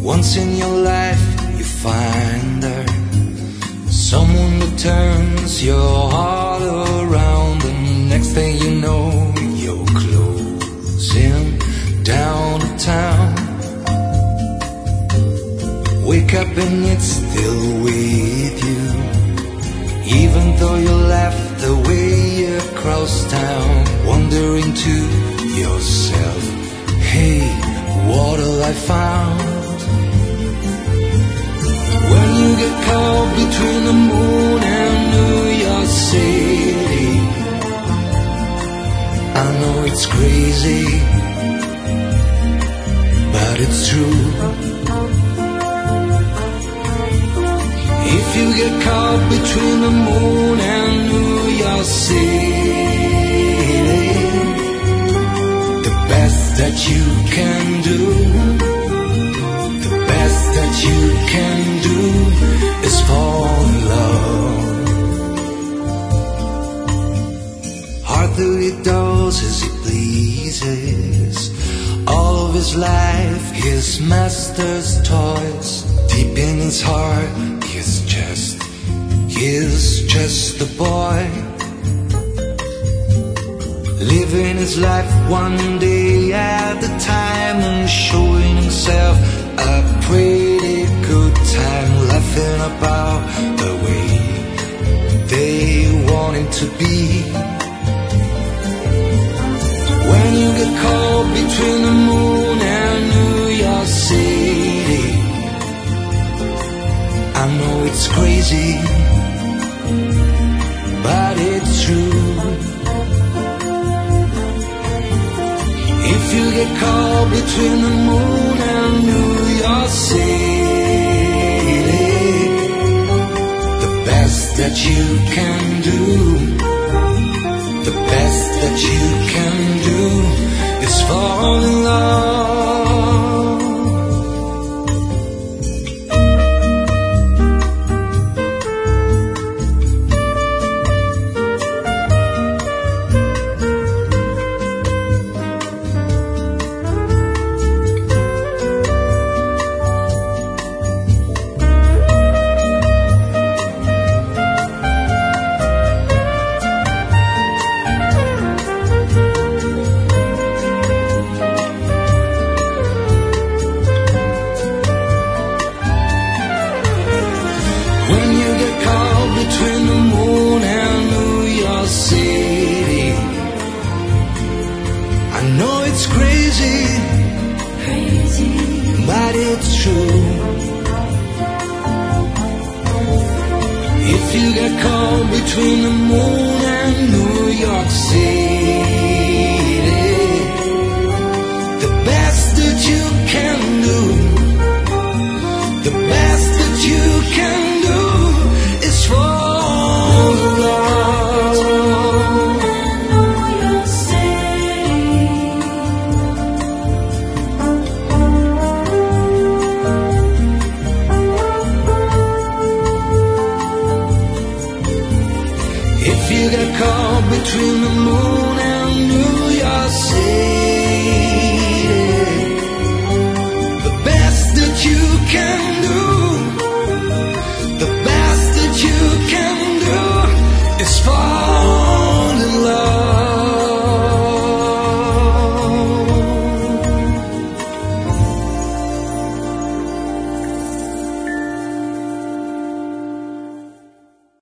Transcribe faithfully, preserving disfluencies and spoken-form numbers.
Once in your life you find her, someone who turns your heart around, and next thing you know you're closing down the town. Wake up and it's still with you, even though you left the way across town. Wondering to yourself, hey, what have I found? When you get caught between the moon and New York City, I know it's crazy, but it's true. If you get caught between the moon and New York City, the best that you can do, the best that you can do is fall in love. Arthur he does as he pleases, all of his life his master's toys. Deep in his heart he's just, he's just a boy, living his life one day at a time and showing himself a pretty good time, laughing about the way they want him to be. When you get caught between the moon and New York City, I know it's crazy, but it's true. If you get caught between the moon and New York City, the best that you can do, the best that you can do is fall in love. When you get caught between the moon and New York City, I know it's crazy, crazy, but it's true. If you get caught between the moon and New York City, the best that you can do, the best that you can do